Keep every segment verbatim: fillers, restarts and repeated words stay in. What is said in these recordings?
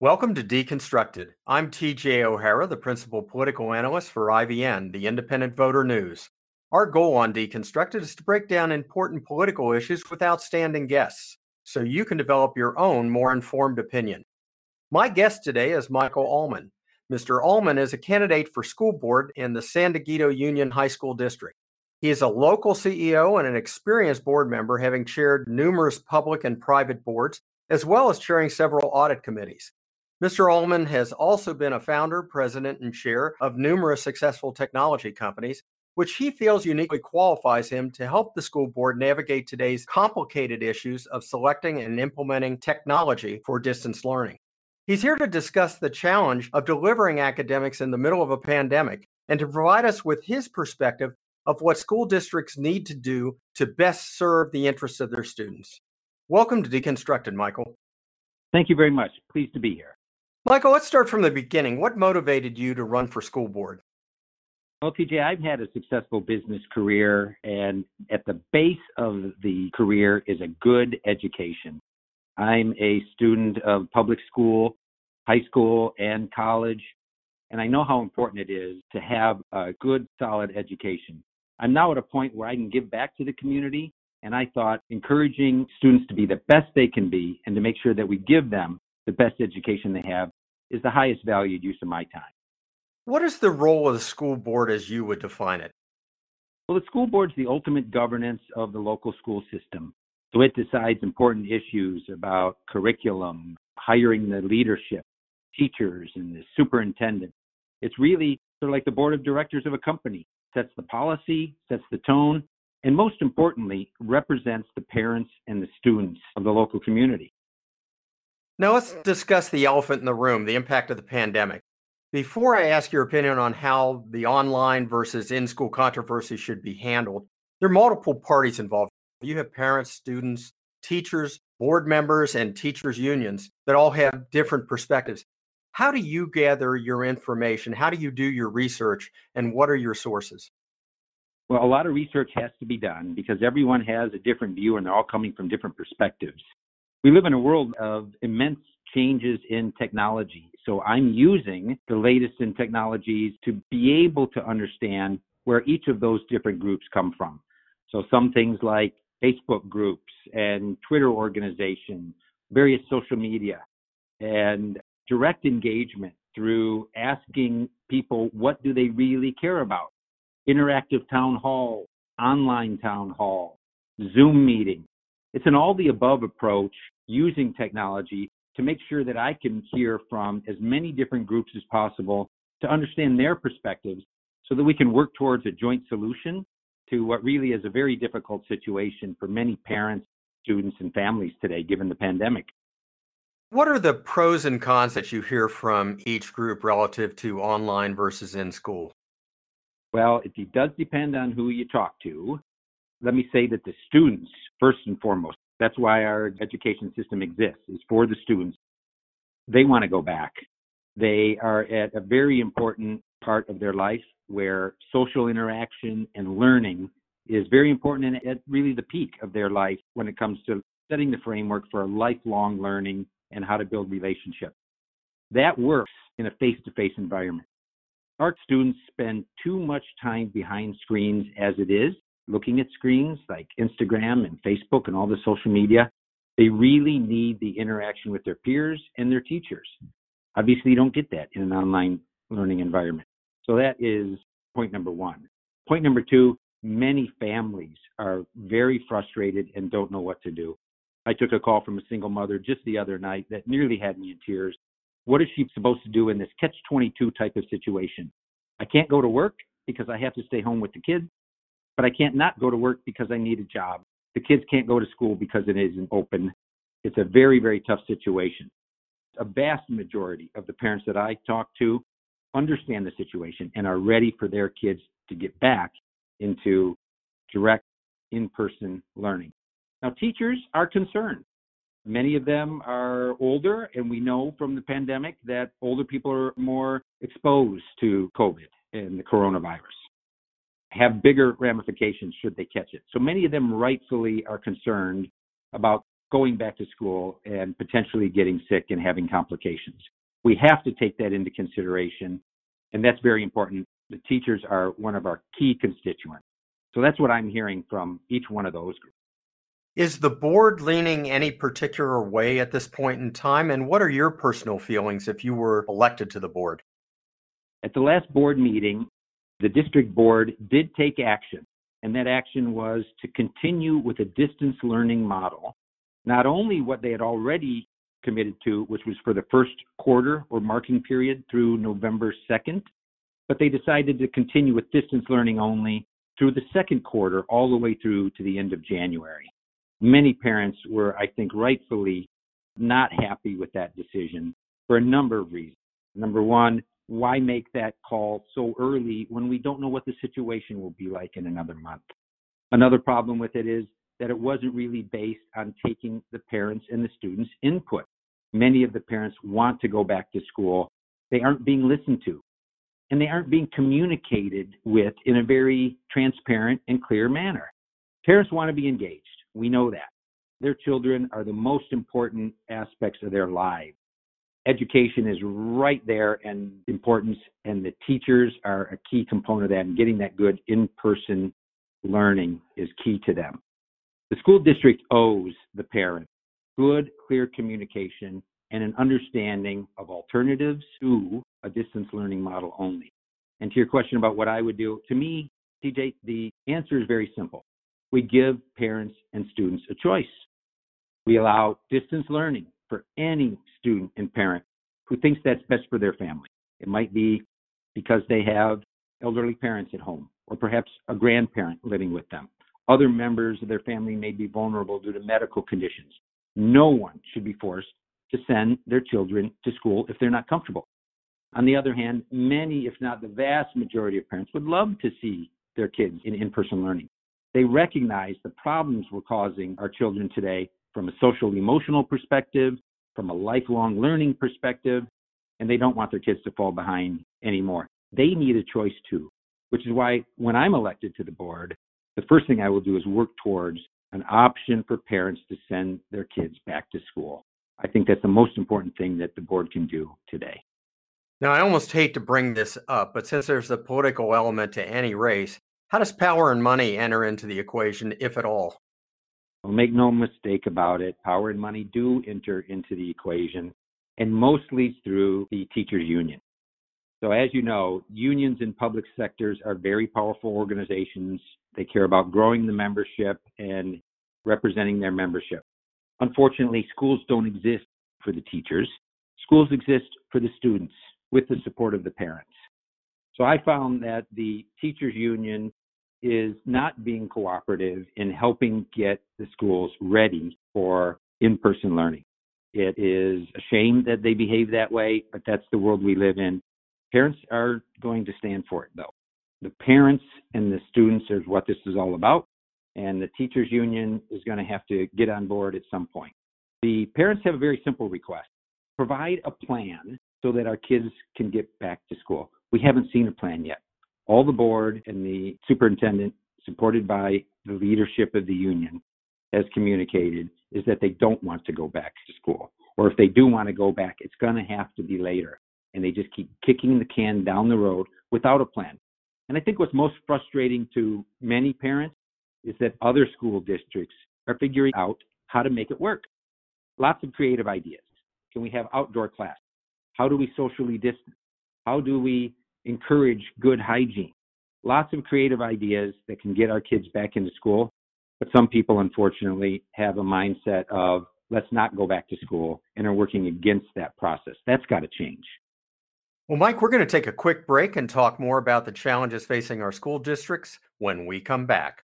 Welcome to Deconstructed. I'm T J O'Hara, the principal political analyst for I V N, the Independent Voter News. Our goal on Deconstructed is to break down important political issues with outstanding guests, so you can develop your own more informed opinion. My guest today is Michael Allman. Mister Allman is a candidate for school board in the San Diego Union High School District. He is a local C E O and an experienced board member, having chaired numerous public and private boards, as well as chairing several audit committees. Mister Allman has also been a founder, president, and chair of numerous successful technology companies, which he feels uniquely qualifies him to help the school board navigate today's complicated issues of selecting and implementing technology for distance learning. He's here to discuss the challenge of delivering academics in the middle of a pandemic and to provide us with his perspective of what school districts need to do to best serve the interests of their students. Welcome to Deconstructed, Michael. Thank you very much. Pleased to be here. Michael, let's start from the beginning. What motivated you to run for school board? Well, T J, I've had a successful business career, and at the base of the career is a good education. I'm a student of public school, high school, and college, and I know how important it is to have a good, solid education. I'm now at a point where I can give back to the community, and I thought encouraging students to be the best they can be and to make sure that we give them the best education they have is the highest valued use of my time. What is the role of the school board as you would define it? Well, the school board is the ultimate governance of the local school system. So it decides important issues about curriculum, hiring the leadership, teachers, and the superintendent. It's really sort of like the board of directors of a company. Sets the policy, sets the tone, and most importantly, represents the parents and the students of the local community. Now let's discuss the elephant in the room, the impact of the pandemic. Before I ask your opinion on how the online versus in-school controversy should be handled, there are multiple parties involved. You have parents, students, teachers, board members, and teachers' unions that all have different perspectives. How do you gather your information? How do you do your research? And what are your sources? Well, a lot of research has to be done because everyone has a different view and they're all coming from different perspectives. We live in a world of immense changes in technology. So I'm using the latest in technologies to be able to understand where each of those different groups come from. So some things like Facebook groups and Twitter organizations, various social media, and direct engagement through asking people what do they really care about. Interactive town hall, online town hall, Zoom meeting. It's an all-the-above approach using technology to make sure that I can hear from as many different groups as possible to understand their perspectives so that we can work towards a joint solution to what really is a very difficult situation for many parents, students, and families today, given the pandemic. What are the pros and cons that you hear from each group relative to online versus in school? Well, it does depend on who you talk to. Let me say that the students, first and foremost, that's why our education system exists, is for the students. They want to go back. They are at a very important part of their life where social interaction and learning is very important and at really the peak of their life when it comes to setting the framework for lifelong learning and how to build relationships. That works in a face-to-face environment. Our students spend too much time behind screens as it is, looking at screens like Instagram and Facebook and all the social media. They really need the interaction with their peers and their teachers. Obviously, you don't get that in an online learning environment. So that is point number one. Point number two, many families are very frustrated and don't know what to do. I took a call from a single mother just the other night that nearly had me in tears. What is she supposed to do in this catch twenty-two type of situation? I can't go to work because I have to stay home with the kids, but I can't not go to work because I need a job. The kids can't go to school because it isn't open. It's a very, very tough situation. A vast majority of the parents that I talk to understand the situation and are ready for their kids to get back into direct in-person learning. Now, teachers are concerned. Many of them are older, and we know from the pandemic that older people are more exposed to COVID and the coronavirus, have bigger ramifications should they catch it. So many of them rightfully are concerned about going back to school and potentially getting sick and having complications. We have to take that into consideration, and that's very important. The teachers are one of our key constituents. So that's what I'm hearing from each one of those groups. Is the board leaning any particular way at this point in time? And what are your personal feelings if you were elected to the board? At the last board meeting, the district board did take action, and that action was to continue with a distance learning model. Not only what they had already committed to, which was for the first quarter or marking period through November second, but they decided to continue with distance learning only through the second quarter all the way through to the end of January. Many parents were, I think, rightfully not happy with that decision for a number of reasons. Number one, why make that call so early when we don't know what the situation will be like in another month? Another problem with it is that it wasn't really based on taking the parents' and the students' input. Many of the parents want to go back to school. They aren't being listened to, and they aren't being communicated with in a very transparent and clear manner. Parents want to be engaged. We know that. Their children are the most important aspects of their lives. Education is right there and importance, and the teachers are a key component of that, and getting that good in-person learning is key to them. The school district owes the parents good, clear communication and an understanding of alternatives to a distance learning model only. And to your question about what I would do, to me, T J, the answer is very simple. We give parents and students a choice. We allow distance learning for any student and parent who thinks that's best for their family. It might be because they have elderly parents at home, or perhaps a grandparent living with them. Other members of their family may be vulnerable due to medical conditions. No one should be forced to send their children to school if they're not comfortable. On the other hand, many, if not the vast majority of parents, would love to see their kids in in-person learning. They recognize the problems we're causing our children today from a social emotional perspective, from a lifelong learning perspective, and they don't want their kids to fall behind anymore. They need a choice too, which is why when I'm elected to the board, the first thing I will do is work towards an option for parents to send their kids back to school. I think that's the most important thing that the board can do today. Now, I almost hate to bring this up, but since there's a political element to any race, how does power and money enter into the equation, if at all? Well, make no mistake about it, power and money do enter into the equation, and mostly through the teachers' union. So as you know, unions in public sectors are very powerful organizations. They care about growing the membership and representing their membership. Unfortunately, schools don't exist for the teachers. Schools exist for the students with the support of the parents. So I found that the teachers' union is not being cooperative in helping get the schools ready for in-person learning. It is a shame that they behave that way, but that's the world we live in. Parents are going to stand for it, though. The parents and the students is what this is all about, and the teachers' union is going to have to get on board at some point. The parents have a very simple request. Provide a plan so that our kids can get back to school. We haven't seen a plan yet. All the board and the superintendent, supported by the leadership of the union, has communicated is that they don't want to go back to school. Or if they do want to go back, it's going to have to be later. And they just keep kicking the can down the road without a plan. And I think what's most frustrating to many parents is that other school districts are figuring out how to make it work. Lots of creative ideas. Can we have outdoor class? How do we socially distance? How do we encourage good hygiene? Lots of creative ideas that can get our kids back into school. But some people, unfortunately, have a mindset of let's not go back to school and are working against that process. That's got to change. Well, Mike, we're going to take a quick break and talk more about the challenges facing our school districts when we come back.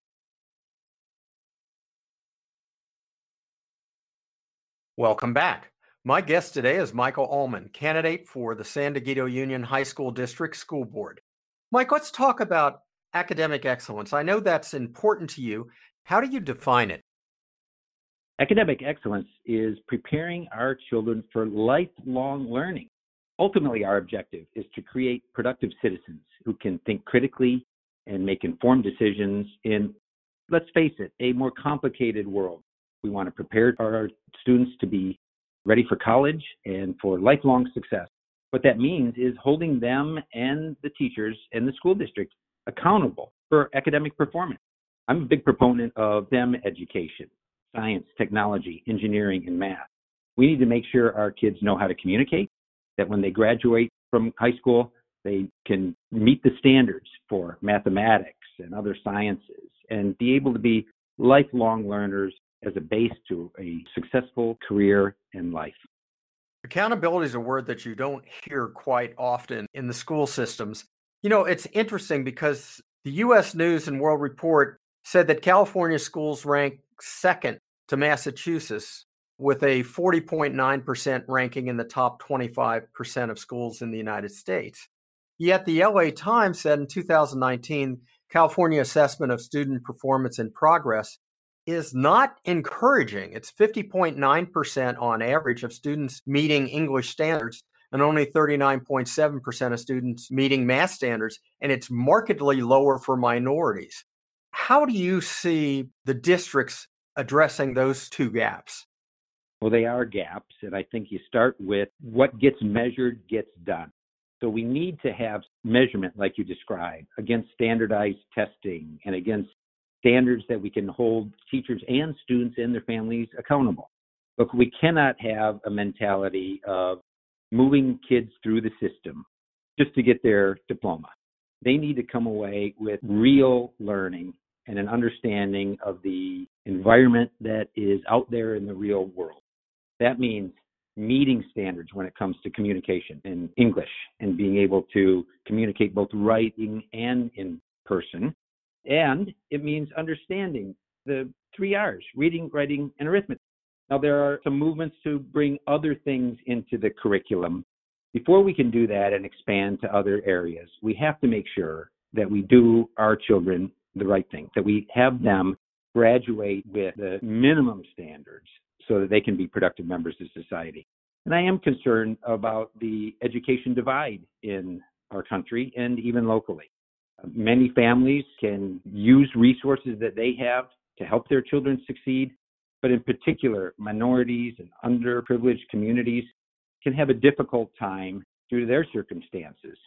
Welcome back. My guest today is Michael Allman, candidate for the San Diego Union High School District School Board. Mike, let's talk about academic excellence. I know that's important to you. How do you define it? Academic excellence is preparing our children for lifelong learning. Ultimately, our objective is to create productive citizens who can think critically and make informed decisions in, let's face it, a more complicated world. We want to prepare our students to be ready for college and for lifelong success. What that means is holding them and the teachers and the school district accountable for academic performance. I'm a big proponent of STEM education, science, technology, engineering, and math. We need to make sure our kids know how to communicate, that when they graduate from high school, they can meet the standards for mathematics and other sciences and be able to be lifelong learners as a base to a successful career in life. Accountability is a word that you don't hear quite often in the school systems. You know, it's interesting because the U S News and World Report said that California schools rank second to Massachusetts with a forty point nine percent ranking in the top twenty-five percent of schools in the United States. Yet the L A Times said in two thousand nineteen, California Assessment of Student Performance and Progress is not encouraging. It's fifty point nine percent on average of students meeting English standards and only thirty-nine point seven percent of students meeting math standards, and it's markedly lower for minorities. How do you see the districts addressing those two gaps? Well, they are gaps, and I think you start with what gets measured gets done. So we need to have measurement, like you described, against standardized testing and against standards that we can hold teachers and students and their families accountable. But we cannot have a mentality of moving kids through the system just to get their diploma. They need to come away with real learning and an understanding of the environment that is out there in the real world. That means meeting standards when it comes to communication in English and being able to communicate both writing and in person. And it means understanding the three R's, reading, writing, and arithmetic. Now, there are some movements to bring other things into the curriculum. Before we can do that and expand to other areas, we have to make sure that we do our children the right thing, that we have them graduate with the minimum standards so that they can be productive members of society. And I am concerned about the education divide in our country and even locally. Many families can use resources that they have to help their children succeed, but in particular, minorities and underprivileged communities can have a difficult time due to their circumstances.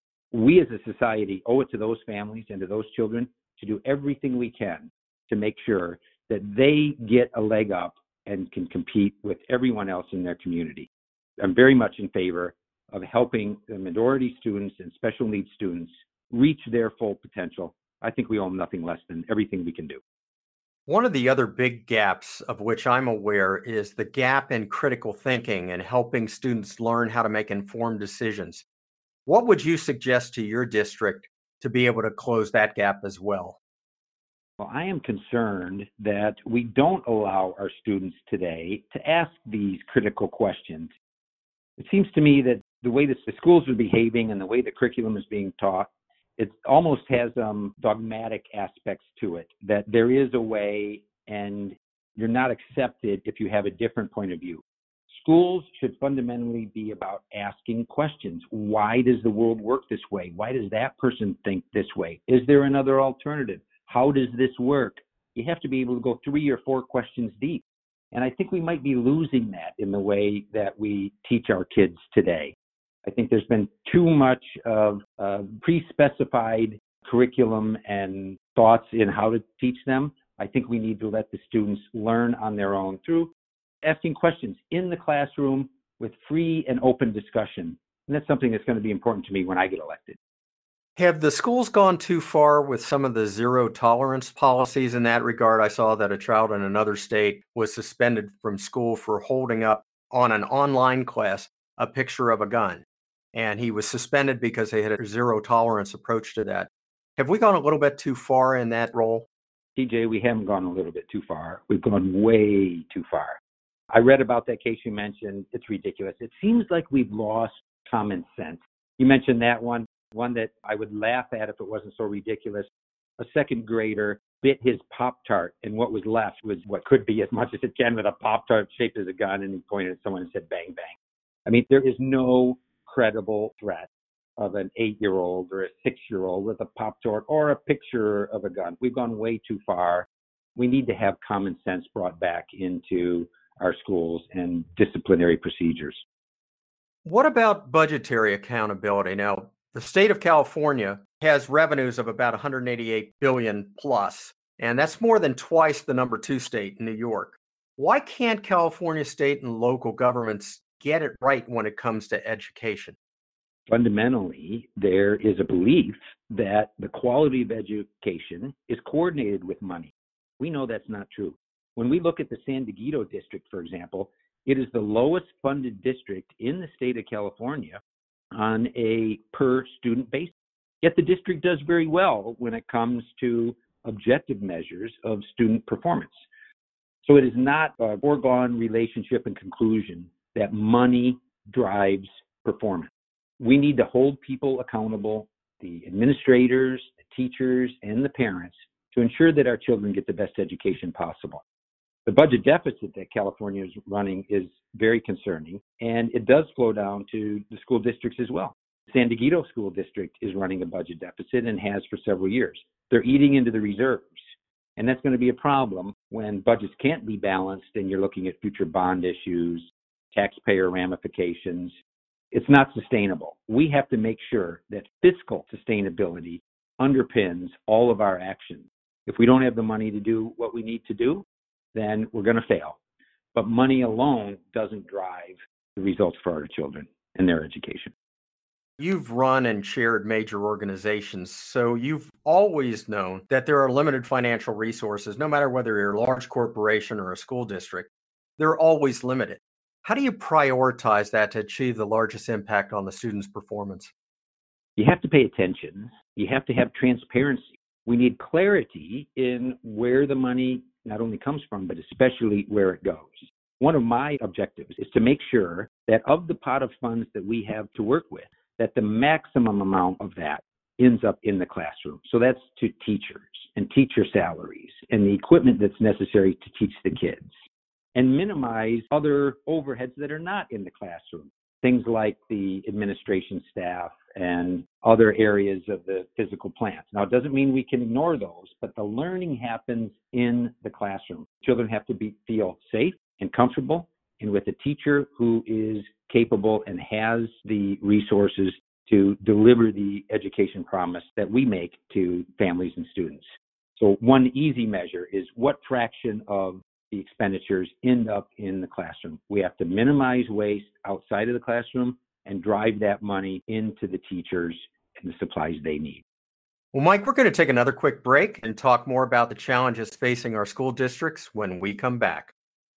We as a society owe it to those families and to those children to do everything we can to make sure that they get a leg up and can compete with everyone else in their community. I'm very much in favor of helping the minority students and special needs students reach their full potential. I think we owe them nothing less than everything we can do. One of the other big gaps of which I'm aware is the gap in critical thinking and helping students learn how to make informed decisions. What would you suggest to your district to be able to close that gap as well? Well, I am concerned that we don't allow our students today to ask these critical questions. It seems to me that the way that the schools are behaving and the way the curriculum is being taught, it almost has um, dogmatic aspects to it, that there is a way and you're not accepted if you have a different point of view. Schools should fundamentally be about asking questions. Why does the world work this way? Why does that person think this way? Is there another alternative? How does this work? You have to be able to go three or four questions deep. And I think we might be losing that in the way that we teach our kids today. I think there's been too much of uh, pre-specified curriculum and thoughts in how to teach them. I think we need to let the students learn on their own through asking questions in the classroom with free and open discussion. And that's something that's going to be important to me when I get elected. Have the schools gone too far with some of the zero tolerance policies in that regard? I saw that a child in another state was suspended from school for holding up on an online class a picture of a gun. And he was suspended because they had a zero tolerance approach to that. Have we gone a little bit too far in that role? T J, we haven't gone a little bit too far. We've gone way too far. I read about that case you mentioned. It's ridiculous. It seems like we've lost common sense. You mentioned that one. One that I would laugh at if it wasn't so ridiculous. A second grader bit his Pop-Tart, and what was left was what could be as much as it can with a Pop-Tart shaped as a gun, and he pointed at someone and said, bang, bang. I mean, there is no credible threat of an eight-year-old or a six-year-old with a Pop-Tart or a picture of a gun. We've gone way too far. We need to have common sense brought back into our schools and disciplinary procedures. What about budgetary accountability? Now, the state of California has revenues of about one hundred eighty-eight billion plus, and that's more than twice the number two state, New York. Why can't California state and local governments get it right when it comes to education? Fundamentally, there is a belief that the quality of education is coordinated with money. We know that's not true. When we look at the San Diego district, for example, it is the lowest funded district in the state of California on a per student basis. Yet the district does very well when it comes to objective measures of student performance. So it is not a foregone relationship and conclusion that money drives performance. We need to hold people accountable, the administrators, the teachers, and the parents, to ensure that our children get the best education possible. The budget deficit that California is running is very concerning, and it does flow down to the school districts as well. San Diego School District is running a budget deficit and has for several years. They're eating into the reserves, and that's going to be a problem when budgets can't be balanced and you're looking at future bond issues, taxpayer ramifications. It's not sustainable. We have to make sure that fiscal sustainability underpins all of our actions. If we don't have the money to do what we need to do, then we're going to fail. But money alone doesn't drive the results for our children and their education. You've run and chaired major organizations, so you've always known that there are limited financial resources, no matter whether you're a large corporation or a school district. They're always limited. How do you prioritize that to achieve the largest impact on the student's performance? You have to pay attention. You have to have transparency. We need clarity in where the money not only comes from, but especially where it goes. One of my objectives is to make sure that of the pot of funds that we have to work with, that the maximum amount of that ends up in the classroom. So that's to teachers and teacher salaries and the equipment that's necessary to teach the kids, and minimize other overheads that are not in the classroom. Things like the administration staff and other areas of the physical plants. Now, it doesn't mean we can ignore those, but the learning happens in the classroom. Children have to be, feel safe and comfortable, and with a teacher who is capable and has the resources to deliver the education promise that we make to families and students. So one easy measure is what fraction of the expenditures end up in the classroom. We have to minimize waste outside of the classroom and drive that money into the teachers and the supplies they need. Well, Mike, we're going to take another quick break and talk more about the challenges facing our school districts when we come back.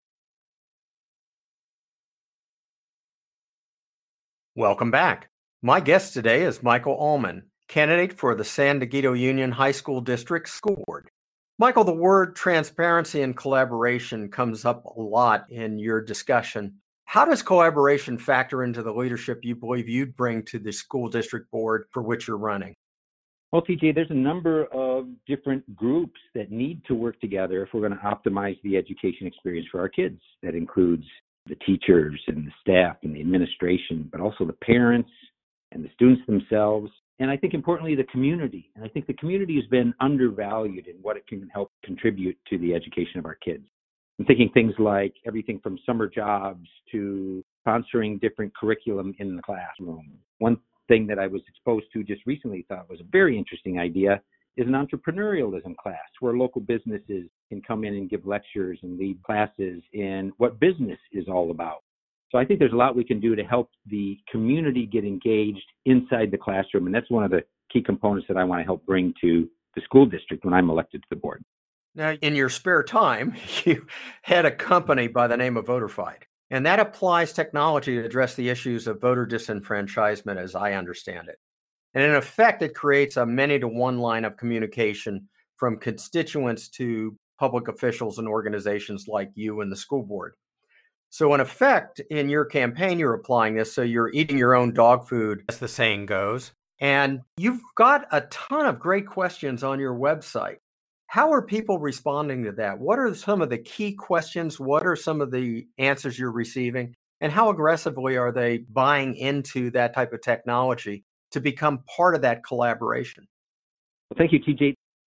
Welcome back. My guest today is Michael Allman, candidate for the San Diego Union High School District School Board. Michael, the word transparency and collaboration comes up a lot in your discussion. How does collaboration factor into the leadership you believe you'd bring to the school district board for which you're running? Well, T J, there's a number of different groups that need to work together if we're going to optimize the education experience for our kids. That includes the teachers and the staff and the administration, but also the parents and the students themselves. And I think importantly, the community. And I think the community has been undervalued in what it can help contribute to the education of our kids. I'm thinking things like everything from summer jobs to sponsoring different curriculum in the classroom. One thing that I was exposed to just recently thought was a very interesting idea is an entrepreneurialism class where local businesses can come in and give lectures and lead classes in what business is all about. So I think there's a lot we can do to help the community get engaged inside the classroom. And that's one of the key components that I want to help bring to the school district when I'm elected to the board. Now, in your spare time, you had a company by the name of VoterFight, and that applies technology to address the issues of voter disenfranchisement, as I understand it. And in effect, it creates a many-to-one line of communication from constituents to public officials and organizations like you and the school board. So in effect, in your campaign, you're applying this, so you're eating your own dog food, as the saying goes. And you've got a ton of great questions on your website. How are people responding to that? What are some of the key questions? What are some of the answers you're receiving? And how aggressively are they buying into that type of technology to become part of that collaboration? Well, thank you, T J.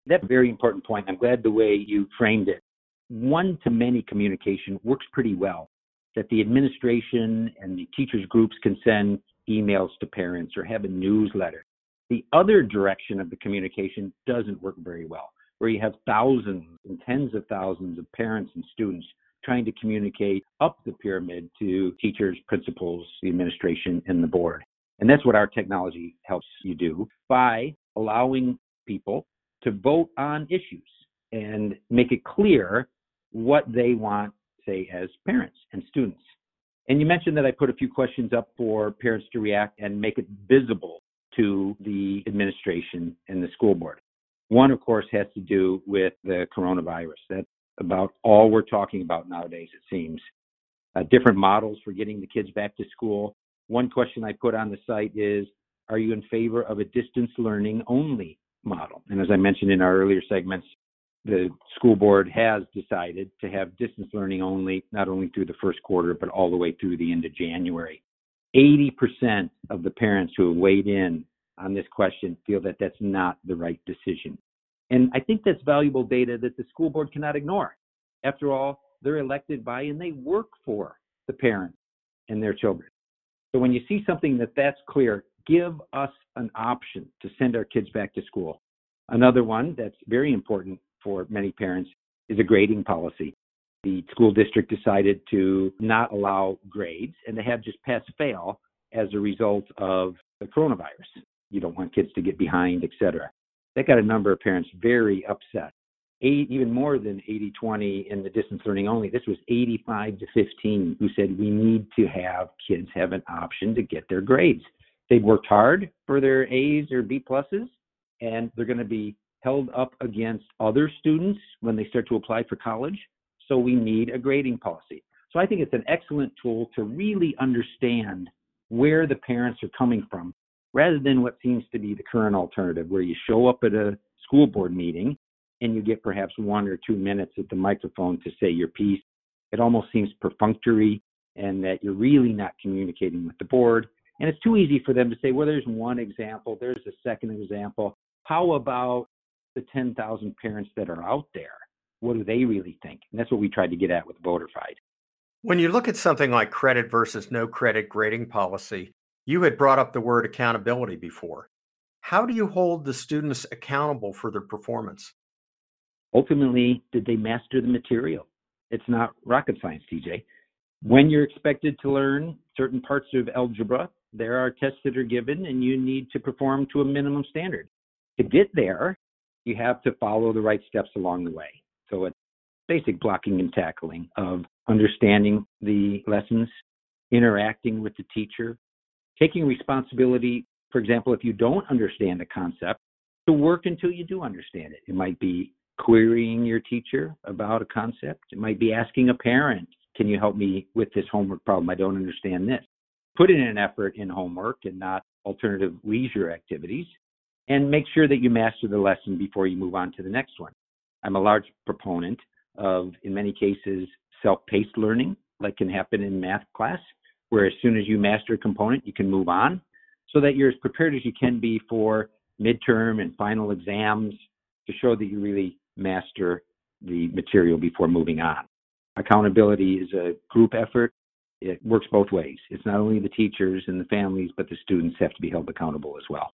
That's a very important point. I'm glad the way you framed it. One-to-many communication works pretty well, that the administration and the teachers' groups can send emails to parents or have a newsletter. The other direction of the communication doesn't work very well, where you have thousands and tens of thousands of parents and students trying to communicate up the pyramid to teachers, principals, the administration, and the board. And that's what our technology helps you do by allowing people to vote on issues and make it clear what they want, say, as parents and students. And you mentioned that I put a few questions up for parents to react and make it visible to the administration and the school board. One, of course, has to do with the coronavirus. That's about all we're talking about nowadays, it seems. Uh, different models for getting the kids back to school. One question I put on the site is, are you in favor of a distance learning only model? And as I mentioned in our earlier segments, the school board has decided to have distance learning only, not only through the first quarter, but all the way through the end of January. eighty percent of the parents who have weighed in on this question feel that that's not the right decision. And I think that's valuable data that the school board cannot ignore. After all, they're elected by and they work for the parents and their children. So when you see something that that's clear, give us an option to send our kids back to school. Another one that's very important for many parents is a grading policy. The school district decided to not allow grades and to have just pass-fail as a result of the coronavirus. You don't want kids to get behind, et cetera. That got a number of parents very upset. Eight, even more than eighty twenty in the distance learning only. This was eighty-five to fifteen who said we need to have kids have an option to get their grades. They've worked hard for their A's or B pluses, and they're going to be held up against other students when they start to apply for college. So we need a grading policy. So I think it's an excellent tool to really understand where the parents are coming from, rather than what seems to be the current alternative, where you show up at a school board meeting and you get perhaps one or two minutes at the microphone to say your piece. It almost seems perfunctory and that you're really not communicating with the board. And it's too easy for them to say, well, there's one example, there's a second example. How about the ten thousand parents that are out there? What do they really think? And that's what we tried to get at with VoterFide. When you look at something like credit versus no credit grading policy, you had brought up the word accountability before. How do you hold the students accountable for their performance? Ultimately, did they master the material? It's not rocket science, T J. When you're expected to learn certain parts of algebra, there are tests that are given and you need to perform to a minimum standard. To get there, you have to follow the right steps along the way. So it's basic blocking and tackling of understanding the lessons, interacting with the teacher, taking responsibility. For example, if you don't understand a concept, to work until you do understand it. It might be querying your teacher about a concept. It might be asking a parent, can you help me with this homework problem? I don't understand this. Put in an effort in homework and not alternative leisure activities, and make sure that you master the lesson before you move on to the next one. I'm a large proponent of, in many cases, self-paced learning, like can happen in math class, where as soon as you master a component, you can move on, so that you're as prepared as you can be for midterm and final exams to show that you really master the material before moving on. Accountability is a group effort. It works both ways. It's not only the teachers and the families, but the students have to be held accountable as well.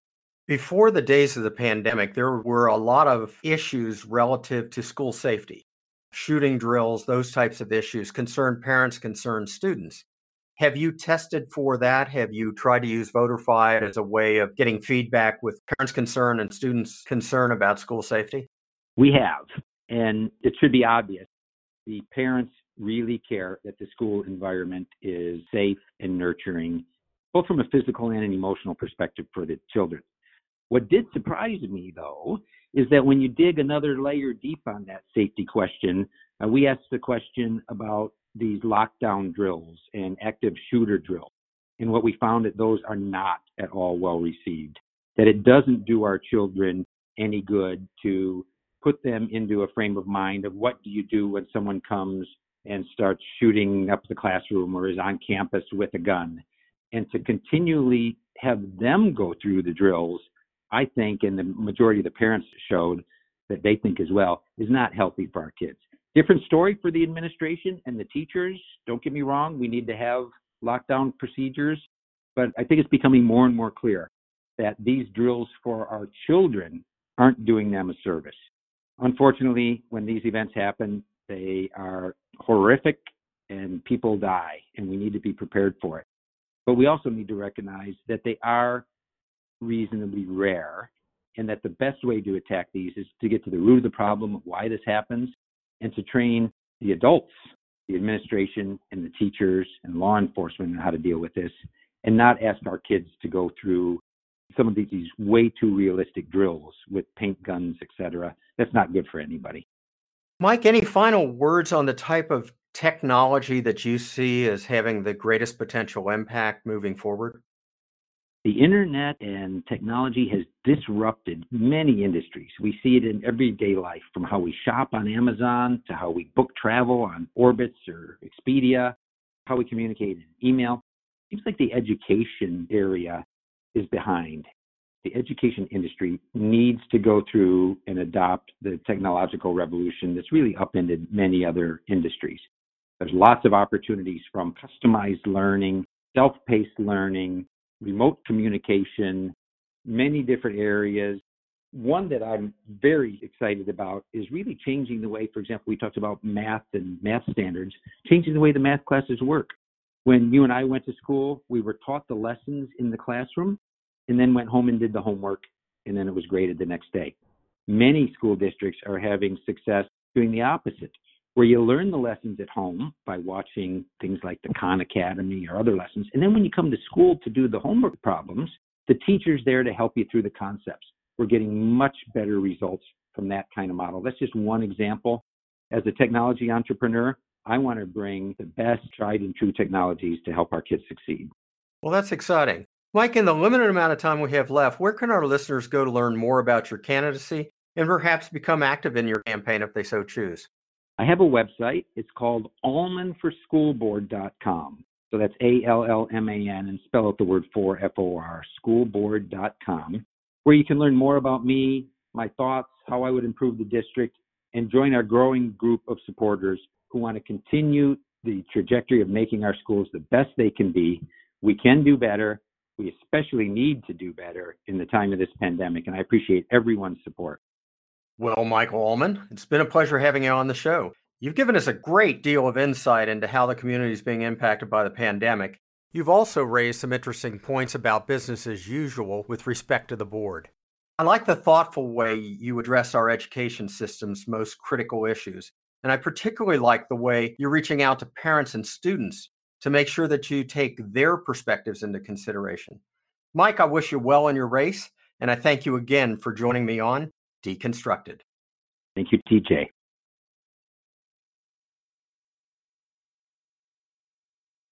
Before the days of the pandemic, there were a lot of issues relative to school safety. Shooting drills, those types of issues concern parents, concern students. Have you tested for that? Have you tried to use VoterFide as a way of getting feedback with parents' concern and students' concern about school safety? We have, and it should be obvious. The parents really care that the school environment is safe and nurturing, both from a physical and an emotional perspective for the children. What did surprise me, though, is that when you dig another layer deep on that safety question, uh, we asked the question about these lockdown drills and active shooter drills. And what we found that those are not at all well received, that it doesn't do our children any good to put them into a frame of mind of what do you do when someone comes and starts shooting up the classroom or is on campus with a gun, and to continually have them go through the drills I think, and the majority of the parents showed that they think as well, is not healthy for our kids. Different story for the administration and the teachers. Don't get me wrong, we need to have lockdown procedures, but I think it's becoming more and more clear that these drills for our children aren't doing them a service. Unfortunately, when these events happen, they are horrific and people die, and we need to be prepared for it. But we also need to recognize that they are reasonably rare, and that the best way to attack these is to get to the root of the problem of why this happens, and to train the adults, the administration and the teachers and law enforcement on how to deal with this, and not ask our kids to go through some of these, these way too realistic drills with paint guns, et cetera. That's not good for anybody. Mike, any final words on the type of technology that you see as having the greatest potential impact moving forward? The internet and technology has disrupted many industries. We see it in everyday life, from how we shop on Amazon to how we book travel on Orbitz or Expedia, how we communicate in email. Seems like the education area is behind. The education industry needs to go through and adopt the technological revolution that's really upended many other industries. There's lots of opportunities from customized learning, self-paced learning, remote communication, many different areas. One that I'm very excited about is really changing the way, for example, we talked about math and math standards, changing the way the math classes work. When you and I went to school, we were taught the lessons in the classroom and then went home and did the homework, and then it was graded the next day. Many school districts are having success doing the opposite, where you learn the lessons at home by watching things like the Khan Academy or other lessons. And then when you come to school to do the homework problems, the teacher's there to help you through the concepts. We're getting much better results from that kind of model. That's just one example. As a technology entrepreneur, I want to bring the best tried and true technologies to help our kids succeed. Well, that's exciting. Mike, in the limited amount of time we have left, where can our listeners go to learn more about your candidacy and perhaps become active in your campaign if they so choose? I have a website. It's called allman for school board dot com. So that's A L L M A N, and spell out the word for, F O R, school board dot com, where you can learn more about me, my thoughts, how I would improve the district, and join our growing group of supporters who want to continue the trajectory of making our schools the best they can be. We can do better. We especially need to do better in the time of this pandemic, and I appreciate everyone's support. Well, Michael Allman, it's been a pleasure having you on the show. You've given us a great deal of insight into how the community is being impacted by the pandemic. You've also raised some interesting points about business as usual with respect to the board. I like the thoughtful way you address our education system's most critical issues, and I particularly like the way you're reaching out to parents and students to make sure that you take their perspectives into consideration. Mike, I wish you well in your race, and I thank you again for joining me on Deconstructed. Thank you, T J.